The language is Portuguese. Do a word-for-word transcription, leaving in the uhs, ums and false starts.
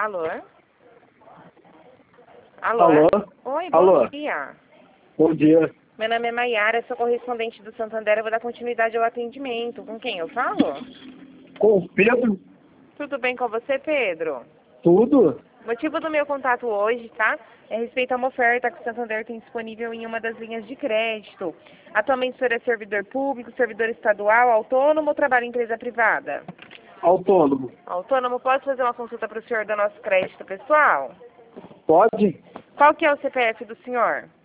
Alô? Alô? Alô? Oi, bom Alô? dia. Bom dia. Meu nome é Maiara, sou correspondente do Santander, eu vou dar continuidade ao atendimento. Com quem eu falo? Com o Pedro? Tudo bem com você, Pedro? Tudo? O motivo do meu contato hoje, tá? É respeito a uma oferta que o Santander tem disponível em uma das linhas de crédito. Atualmente o senhor é servidor público, servidor estadual, autônomo ou trabalha em empresa privada? Autônomo. Autônomo, posso fazer uma consulta para o senhor do nosso crédito pessoal? Pode? Qual que é o C P F do senhor?